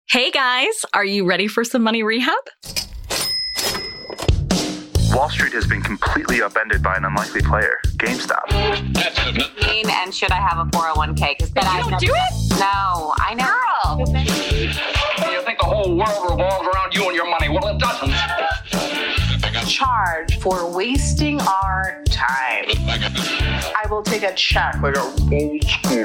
Hey guys, are you ready for some money rehab? Wall Street has been completely upended by an unlikely player, GameStop. And should I have a 401k? Because You don't do it? No, I know. Girl! You think the whole world revolves around you and your money? Well, it doesn't. Charge for wasting our time. I will take a check. Like a old school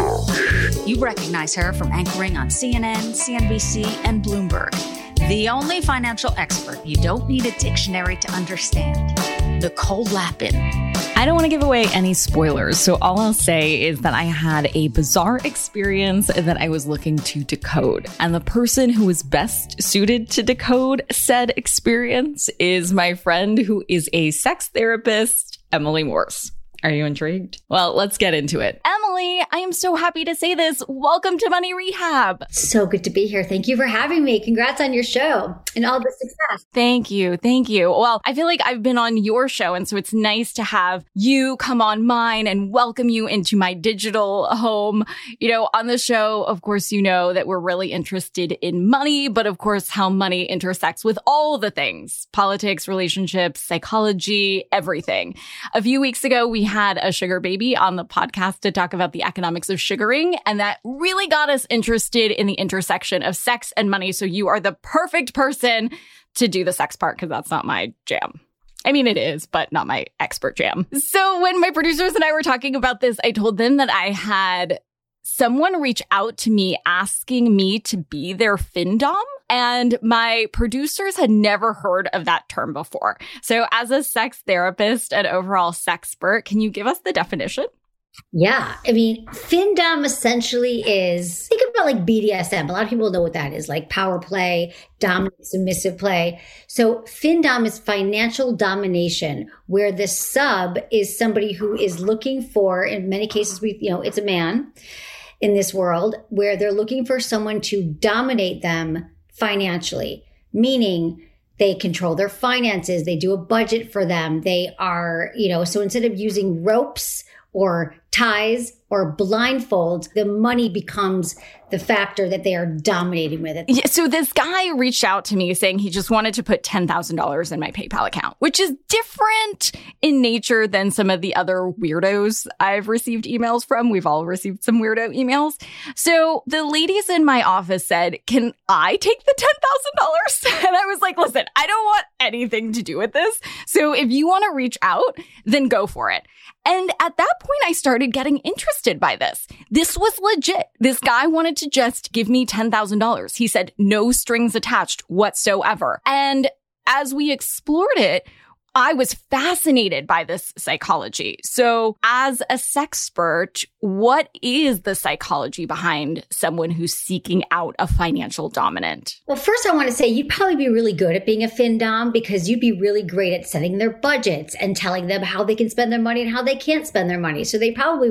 show. You recognize her from anchoring on CNN, CNBC, and Bloomberg. The only financial expert you don't need a dictionary to understand. Nicole Lapin. I don't want to give away any spoilers, so all I'll say is that I had a bizarre experience that I was looking to decode. And the person who was best suited to decode said experience is my friend who is a sex therapist, Emily Morse. Are you intrigued? Well, let's get into it. Emily, I am so happy to say this. Welcome to Money Rehab. So good to be here. Thank you for having me. Congrats on your show and all the success. Thank you. Thank you. Well, I feel like I've been on your show, and so it's nice to have you come on mine and welcome you into my digital home. You know, on the show, of course, you know that we're really interested in money, but of course, how money intersects with all the things: politics, relationships, psychology, everything. A few weeks ago, we had a sugar baby on the podcast to talk about the economics of sugaring, and that really got us interested in the intersection of sex and money. So you are the perfect person to do the sex part, because that's not my jam. I mean, it is, but not my expert jam. So when my producers and I were talking about this, I told them that I had someone reach out to me asking me to be their FinDom. And my producers had never heard of that term before. So as a sex therapist and overall sexpert, can you give us the definition? Yeah. I mean, FinDom essentially is, think about like BDSM. A lot of people know what that is, like power play, dominant, submissive play. So FinDom is financial domination, where the sub is somebody who is looking for, in many cases, it's a man in this world, where they're looking for someone to dominate them financially, meaning they control their finances. They do a budget for them. They are, so instead of using ropes or ties or blindfolds, the money becomes the factor that they are dominating with it. Yeah, so this guy reached out to me saying he just wanted to put $10,000 in my PayPal account, which is different in nature than some of the other weirdos I've received emails from. We've all received some weirdo emails. So the ladies in my office said, can I take the $10,000? And I was like, listen, I don't want anything to do with this. So if you want to reach out, then go for it. And at that point, I started getting interested by this. This was legit. This guy wanted to just give me $10,000. He said no strings attached whatsoever. And as we explored it, I was fascinated by this psychology. So as a sexpert, what is the psychology behind someone who's seeking out a financial dominant? Well, first I want to say you'd probably be really good at being a FinDom, because you'd be really great at setting their budgets and telling them how they can spend their money and how they can't spend their money. So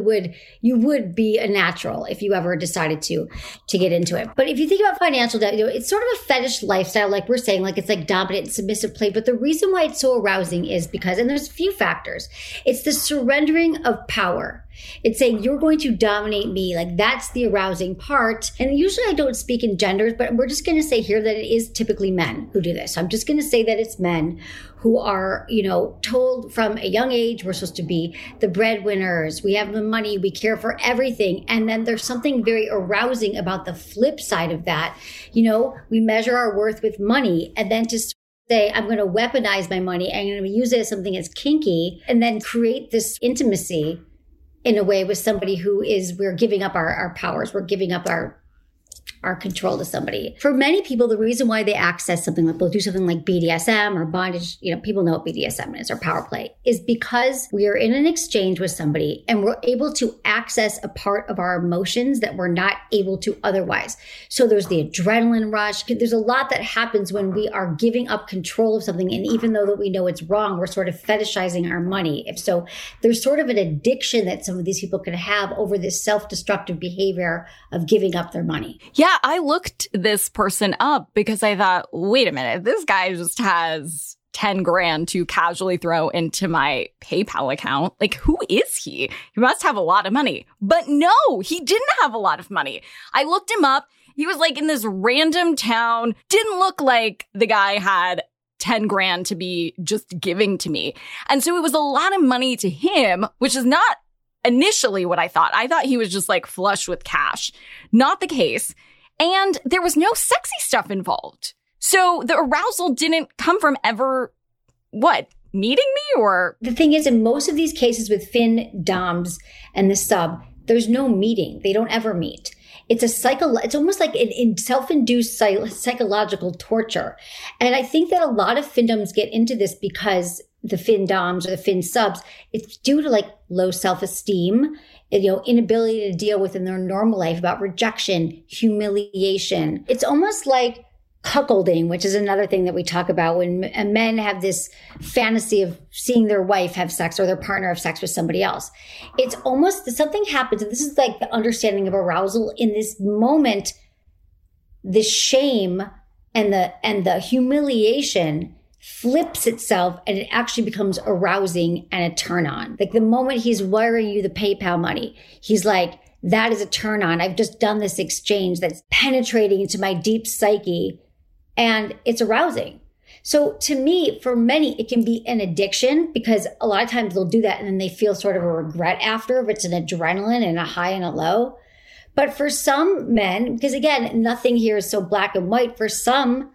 you would be a natural if you ever decided to get into it. But if you think about financial debt, it's sort of a fetish lifestyle, like we're saying, like it's like dominant and submissive play. But the reason why it's so arousing is because, and there's a few factors, it's the surrendering of power. It's saying you're going to dominate me. Like that's the arousing part. And usually I don't speak in genders, but we're just going to say here that it is typically men who do this. So I'm just going to say that it's men who are, told from a young age, we're supposed to be the breadwinners. We have the money. We care for everything. And then there's something very arousing about the flip side of that. We measure our worth with money, and then to say, I'm going to weaponize my money. I'm going to use it as something that's kinky, and then create this intimacy in a way with somebody we're giving up our powers. We're giving up our control to somebody. For many people, the reason why they access something like, they'll do something like BDSM or bondage, people know what BDSM is, or power play, is because we are in an exchange with somebody and we're able to access a part of our emotions that we're not able to otherwise. So there's the adrenaline rush. There's a lot that happens when we are giving up control of something. And even though that we know it's wrong, we're sort of fetishizing our money. If so, there's sort of an addiction that some of these people can have over this self-destructive behavior of giving up their money. Yeah, I looked this person up because I thought, wait a minute, this guy just has 10 grand to casually throw into my PayPal account. Like, who is he? He must have a lot of money. But no, he didn't have a lot of money. I looked him up. He was like in this random town, didn't look like the guy had 10 grand to be just giving to me. And so it was a lot of money to him, which is not initially what I thought. I thought he was just like flush with cash. Not the case. And there was no sexy stuff involved. So the arousal didn't come from ever, meeting me or? The thing is, in most of these cases with fin doms and the sub, there's no meeting. They don't ever meet. It's it's almost like in self-induced psychological torture. And I think that a lot of findoms get into this because the fin doms or the fin subs, it's due to like low self-esteem, inability to deal with in their normal life about rejection, humiliation. It's almost like cuckolding, which is another thing that we talk about when men have this fantasy of seeing their wife have sex or their partner have sex with somebody else. It's almost something happens, and this is like the understanding of arousal in this moment. The shame and the humiliation flips itself, and it actually becomes arousing and a turn on. Like the moment he's wiring you the PayPal money, he's like, that is a turn on. I've just done this exchange that's penetrating into my deep psyche. And it's arousing. So to me, for many, it can be an addiction because a lot of times they'll do that and then they feel sort of a regret after if it's an adrenaline and a high and a low. But for some men, because again, nothing here is so black and white. For some,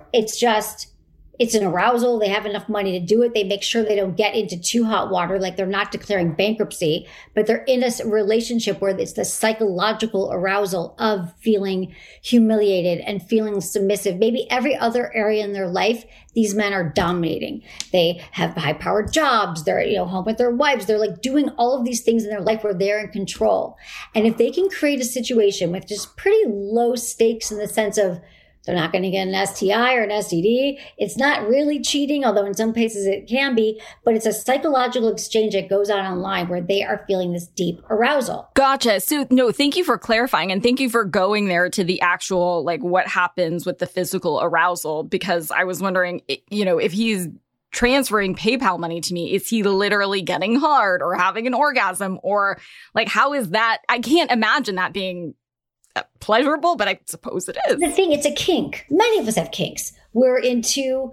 it's an arousal. They have enough money to do it. They make sure they don't get into too hot water, like they're not declaring bankruptcy, but they're in a relationship where it's the psychological arousal of feeling humiliated and feeling submissive. Maybe every other area in their life, these men are dominating. They have high-powered jobs. They're, home with their wives. They're like doing all of these things in their life where they're in control. And if they can create a situation with just pretty low stakes in the sense of they're not going to get an STI or an STD. It's not really cheating, although in some cases it can be, but it's a psychological exchange that goes on online where they are feeling this deep arousal. Gotcha. So no, thank you for clarifying and thank you for going there to the actual, like what happens with the physical arousal, because I was wondering, if he's transferring PayPal money to me, is he literally getting hard or having an orgasm or like, how is that? I can't imagine that being pleasurable, but I suppose it is. The thing, it's a kink. Many of us have kinks. We're into,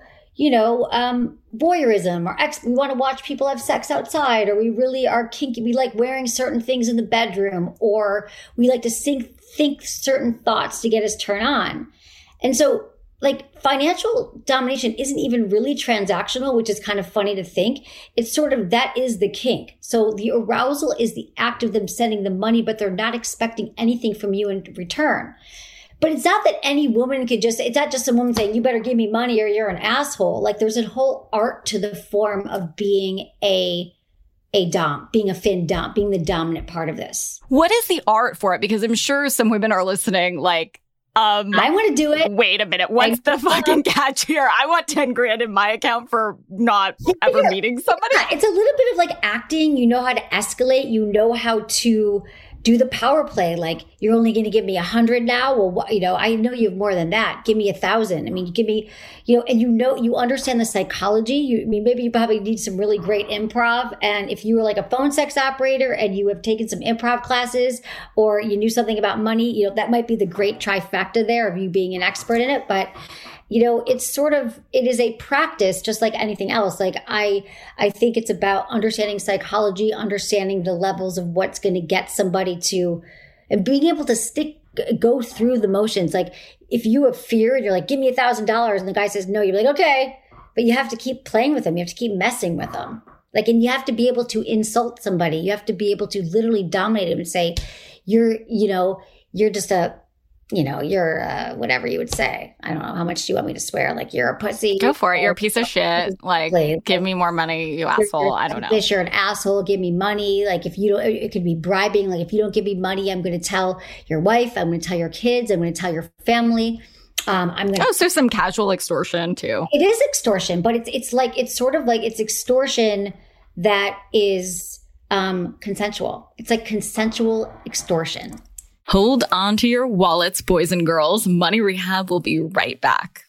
voyeurism or we want to watch people have sex outside, or we really are kinky. We like wearing certain things in the bedroom, or we like to think certain thoughts to get us turned on. And so like financial domination isn't even really transactional, which is kind of funny to think. It's sort of, that is the kink. So the arousal is the act of them sending the money, but they're not expecting anything from you in return. But it's not that any woman could it's not just a woman saying, you better give me money or you're an asshole. Like there's a whole art to the form of being a dom, being a fin dom, being the dominant part of this. What is the art for it? Because I'm sure some women are listening like, I want to do it. Wait a minute. What's the fucking catch here? I want 10 grand in my account for not ever meeting somebody. It's a little bit of like acting. You know how to escalate. You know how to do the power play. Like, you're only going to give me 100 now. Well, I know you have more than that. Give me 1,000. I mean, give me, and you understand the psychology. Maybe you probably need some really great improv. And if you were like a phone sex operator and you have taken some improv classes, or you knew something about money, that might be the great trifecta there of you being an expert in it. But it is a practice just like anything else. Like I think it's about understanding psychology, understanding the levels of what's going to get somebody to, and being able to go through the motions. Like if you have fear and you're like, give me $1,000 and the guy says no, you're like, okay, but you have to keep playing with them. You have to keep messing with them. Like, and you have to be able to insult somebody. You have to be able to literally dominate them and say, you're just a, you're whatever you would say. I don't know. How much do you want me to swear? Like, you're a pussy. Go for it. You're a piece of shit. Like, give me more money, you asshole. I don't know. You're an asshole. Give me money. Like, if you don't, it could be bribing. Like, if you don't give me money, I'm going to tell your wife. I'm going to tell your kids. I'm going to tell your family. So some casual extortion too. It is extortion, but it's sort of like it's extortion that is consensual. It's like consensual extortion. Hold on to your wallets, boys and girls. Money Rehab will be right back.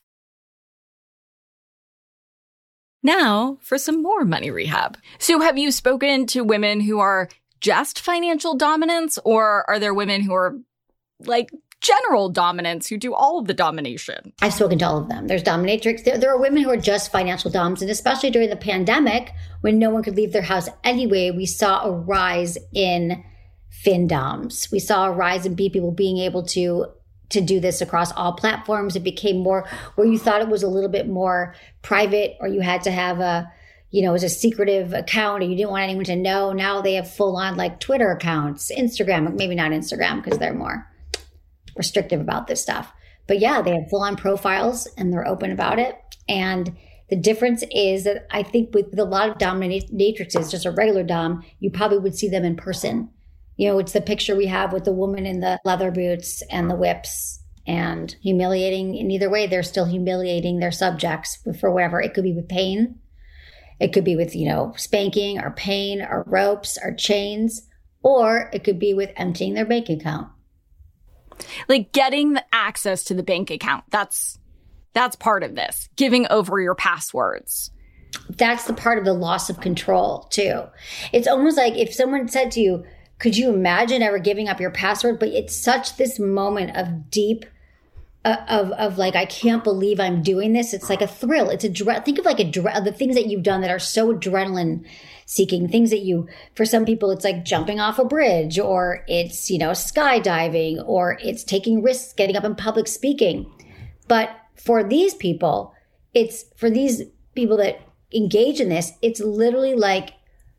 Now for some more Money Rehab. So have you spoken to women who are just financial dominance, or are there women who are like general dominants who do all of the domination? I've spoken to all of them. There's dominatrix. There are women who are just financial doms. And especially during the pandemic, when no one could leave their house anyway, we saw a rise in findoms. We saw a rise in people being able to do this across all platforms. It became more where you thought it was a little bit more private, or you had to have it was a secretive account and you didn't want anyone to know. Now they have full on like Twitter accounts, Instagram, maybe not Instagram because they're more restrictive about this stuff. But yeah, they have full on profiles and they're open about it. And the difference is that I think with a lot of dominatrixes, just a regular dom, you probably would see them in person. It's the picture we have with the woman in the leather boots and the whips and humiliating. In either way, they're still humiliating their subjects for whatever. It could be with pain. It could be with, spanking or pain or ropes or chains, or it could be with emptying their bank account. Like getting the access to the bank account. That's part of this. Giving over your passwords. That's the part of the loss of control too. It's almost like if someone said to you, could you imagine ever giving up your password? But it's such this moment of deep of like, I can't believe I'm doing this. It's like a thrill. It's think of like the things that you've done that are so adrenaline seeking, things that for some people, it's like jumping off a bridge, or it's, skydiving, or it's taking risks, getting up in public speaking. But for these people that engage in this, it's literally like,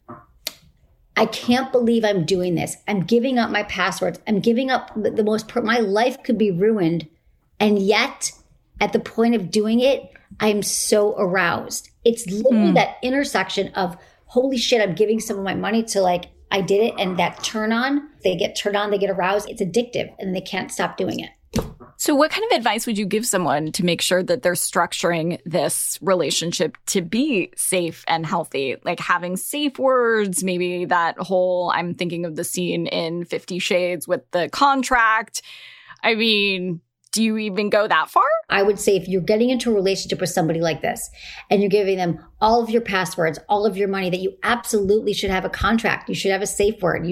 I can't believe I'm doing this. I'm giving up my passwords. I'm giving up my life could be ruined. And yet, at the point of doing it, I'm so aroused. It's literally that intersection of, holy shit, I'm giving some of my money to like, I did it. And that they get turned on, they get aroused. It's addictive and they can't stop doing it. So what kind of advice would you give someone to make sure that they're structuring this relationship to be safe and healthy? Like having safe words, maybe that whole, I'm thinking of the scene in 50 Shades with the contract. I mean, do you even go that far? I would say if you're getting into a relationship with somebody like this and you're giving them all of your passwords, all of your money, that you absolutely should have a contract. You should have a safe word.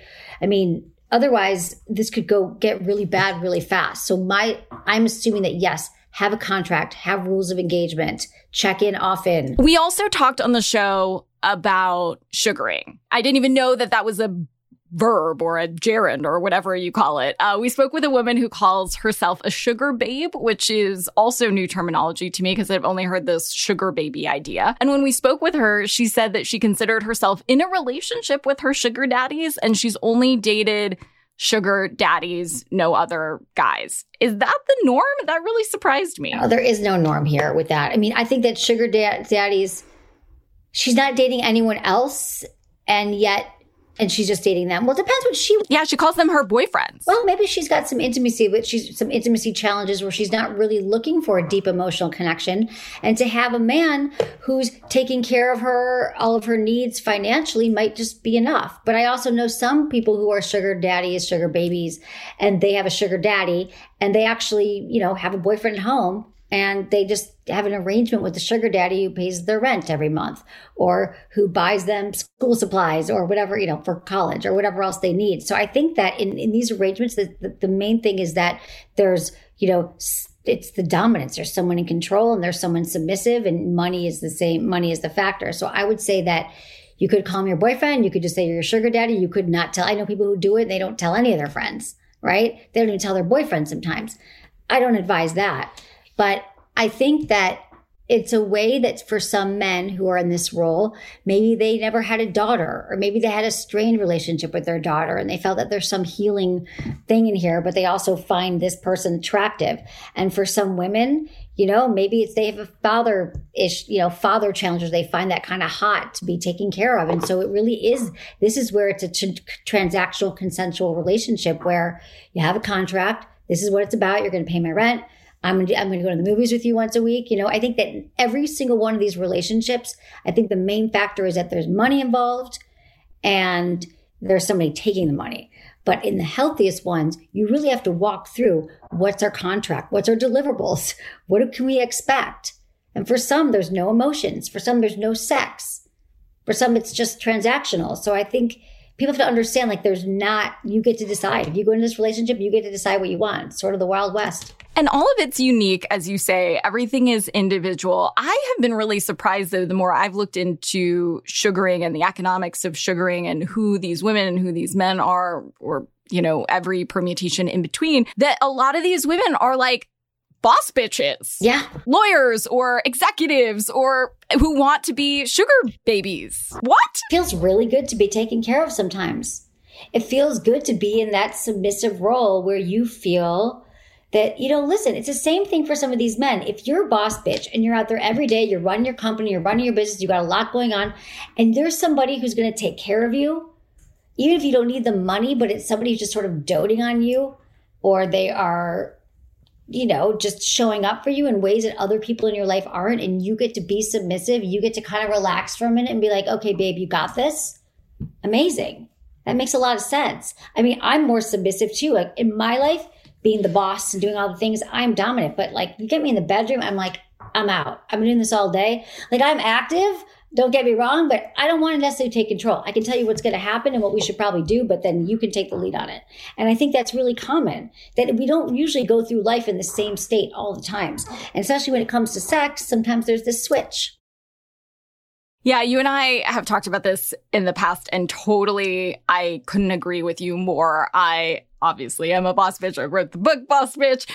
Otherwise this could get really bad really fast. So I'm assuming that yes, have a contract, have rules of engagement, check in often. We also talked on the show about sugaring. I didn't even know that was a verb or a gerund or whatever you call it. We spoke with a woman who calls herself a sugar babe, which is also new terminology to me because I've only heard this sugar baby idea. And when we spoke with her, she said that she considered herself in a relationship with her sugar daddies and she's only dated sugar daddies, no other guys. Is that the norm? That really surprised me. No, there is no norm here with that. I mean, I think that sugar daddies, she's not dating anyone else and she's just dating them. Well, it depends what she calls them her boyfriends. Well, maybe she's got some intimacy, but some intimacy challenges where she's not really looking for a deep emotional connection. And to have a man who's taking care of all of her needs financially might just be enough. But I also know some people who are sugar daddies, sugar babies, and they have a sugar daddy and they actually, have a boyfriend at home. And they just have an arrangement with the sugar daddy who pays their rent every month or who buys them school supplies or whatever, for college or whatever else they need. So I think that in these arrangements, the main thing is that there's, it's the dominance. There's someone in control and there's someone submissive, and money is the factor. So I would say that you could call him your boyfriend. You could just say you're your sugar daddy. You could not tell. I know people who do it and they don't tell any of their friends, right? They don't even tell their boyfriend sometimes. I don't advise that. But I think that it's a way that for some men who are in this role, maybe they never had a daughter, or maybe they had a strained relationship with their daughter and they felt that there's some healing thing in here, but they also find this person attractive. And for some women, maybe they have a father challenges. They find that kind of hot to be taken care of. And so it really is, this is where it's a transactional consensual relationship where you have a contract. This is what it's about. You're going to pay my rent. I'm going to go to the movies with you once a week. I think that in every single one of these relationships, I think the main factor is that there's money involved and there's somebody taking the money. But in the healthiest ones, you really have to walk through what's our contract, what's our deliverables, what can we expect? And for some, there's no emotions. For some, there's no sex. For some, it's just transactional. So I think people have to understand, like, you get to decide. If you go into this relationship, you get to decide what you want. It's sort of the Wild West. And all of it's unique, as you say. Everything is individual. I have been really surprised, though, the more I've looked into sugaring and the economics of sugaring and who these women and who these men are, or, every permutation in between, that a lot of these women are like boss bitches. Yeah. Lawyers or executives or who want to be sugar babies. What? It feels really good to be taken care of sometimes. It feels good to be in that submissive role where you feel that, listen, it's the same thing for some of these men. If you're a boss bitch and you're out there every day, you're running your company, you're running your business, you got a lot going on, and there's somebody who's going to take care of you, even if you don't need the money, but it's somebody who's just sort of doting on you, or they are, just showing up for you in ways that other people in your life aren't, and you get to be submissive, you get to kind of relax for a minute and be like, okay, babe, you got this. Amazing. That makes a lot of sense. I mean, I'm more submissive too. Like in my life, being the boss and doing all the things, I'm dominant. But like, you get me in the bedroom, I'm like, I'm out. I'm doing this all day. Like, I'm active. Don't get me wrong, but I don't want to necessarily take control. I can tell you what's going to happen and what we should probably do, but then you can take the lead on it. And I think that's really common, that we don't usually go through life in the same state all the times. And especially when it comes to sex, sometimes there's this switch. Yeah, you and I have talked about this in the past, and totally, I couldn't agree with you more. I obviously am a boss bitch. I wrote the book Boss Bitch.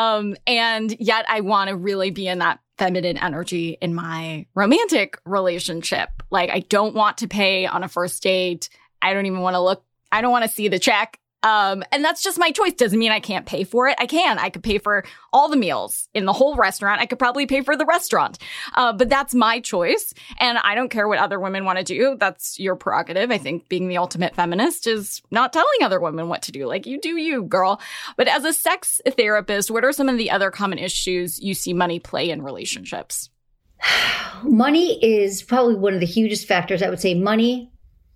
And yet I want to really be in that feminine energy in my romantic relationship. Like, I don't want to pay on a first date. I don't even want to look. I don't want to see the check. And that's just my choice. Doesn't mean I can't pay for it. I can. I could pay for all the meals in the whole restaurant. I could probably pay for the restaurant. But that's my choice. And I don't care what other women want to do. That's your prerogative. I think being the ultimate feminist is not telling other women what to do. Like, you do you, girl. But as a sex therapist, what are some of the other common issues you see money play in relationships? Money is probably one of the hugest factors. I would say money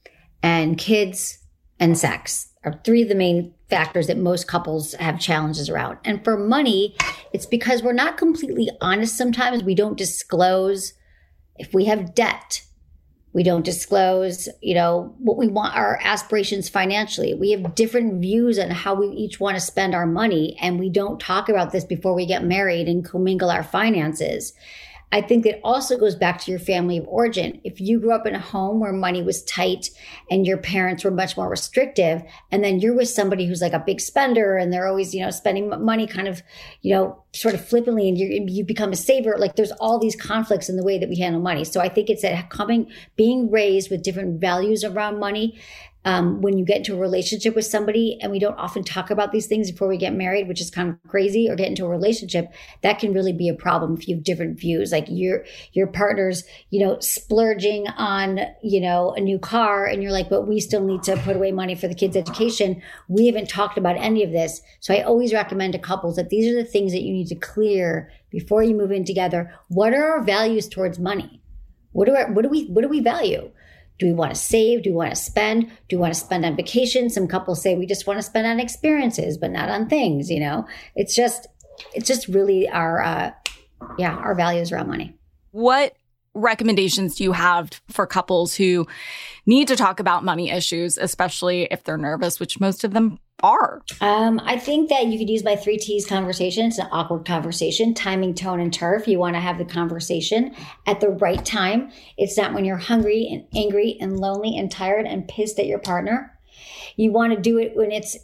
and kids and sex are three of the main factors that most couples have challenges around. And for money, it's because we're not completely honest sometimes. We don't disclose if we have debt. We don't disclose, what we want, our aspirations financially. We have different views on how we each want to spend our money. And we don't talk about this before we get married and commingle our finances. I think that also goes back to your family of origin. If you grew up in a home where money was tight and your parents were much more restrictive, and then you're with somebody who's like a big spender and they're always, spending money kind of, sort of flippantly, and you become a saver, like there's all these conflicts in the way that we handle money. So I think it's that being raised with different values around money. When you get into a relationship with somebody, and we don't often talk about these things before we get married, which is kind of crazy, or get into a relationship, that can really be a problem if you have different views. Like your partner's, splurging on, a new car, and you're like, but we still need to put away money for the kids' education. We haven't talked about any of this. So I always recommend to couples that these are the things that you need to clear before you move in together. What are our values towards money? What do we value? Do we want to save? Do we want to spend? Do we want to spend on vacation? Some couples say we just want to spend on experiences, but not on things, It's just really our values around money. What recommendations do you have for couples who need to talk about money issues, especially if they're nervous, which most of them are? I think that you could use my 3 T's conversation. It's an awkward conversation: timing, tone, and turf. You want to have the conversation at the right time. It's not when you're hungry and angry and lonely and tired and pissed at your partner. You want to do it when it's,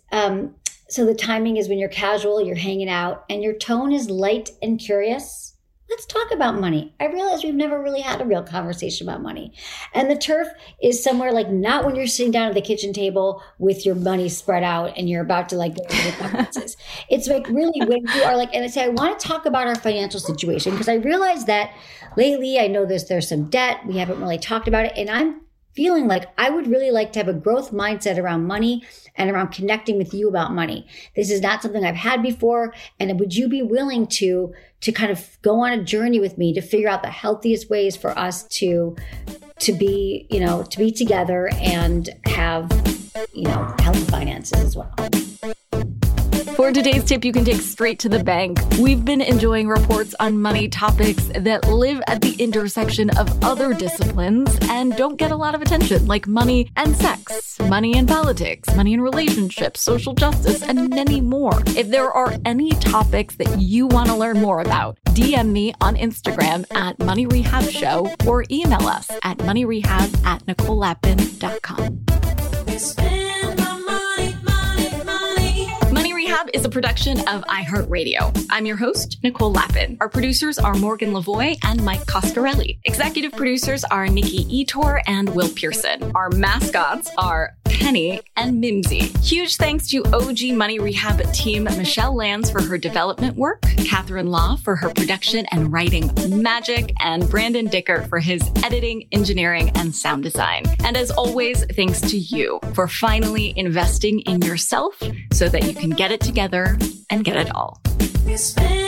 so the timing is when you're casual, you're hanging out, and your tone is light and curious. Let's talk about money. I realize we've never really had a real conversation about money. And the turf is somewhere like not when you're sitting down at the kitchen table with your money spread out and you're about to go to the conferences. It's like really when you are like, and I say, I want to talk about our financial situation because I realize that lately I know there's some debt. We haven't really talked about it. And I'm feeling like I would really like to have a growth mindset around money and around connecting with you about money. This is not something I've had before. And would you be willing to kind of go on a journey with me to figure out the healthiest ways for us to be together and have, healthy finances as well? For today's tip, you can take straight to the bank. We've been enjoying reports on money topics that live at the intersection of other disciplines and don't get a lot of attention, like money and sex, money and politics, money and relationships, social justice, and many more. If there are any topics that you want to learn more about, DM me on Instagram at Money Rehab Show or email us at moneyrehab@NicoleLapin.com. Money Rehab is a production of iHeartRadio. I'm your host, Nicole Lapin. Our producers are Morgan Lavoie and Mike Coscarelli. Executive producers are Nikki Etor and Will Pearson. Our mascots are Penny and Mimsy. Huge thanks to OG Money Rehab team Michelle Lands for her development work, Catherine Law for her production and writing magic, and Brandon Dicker for his editing, engineering, and sound design. And as always, thanks to you for finally investing in yourself so that you can get it together and get it all.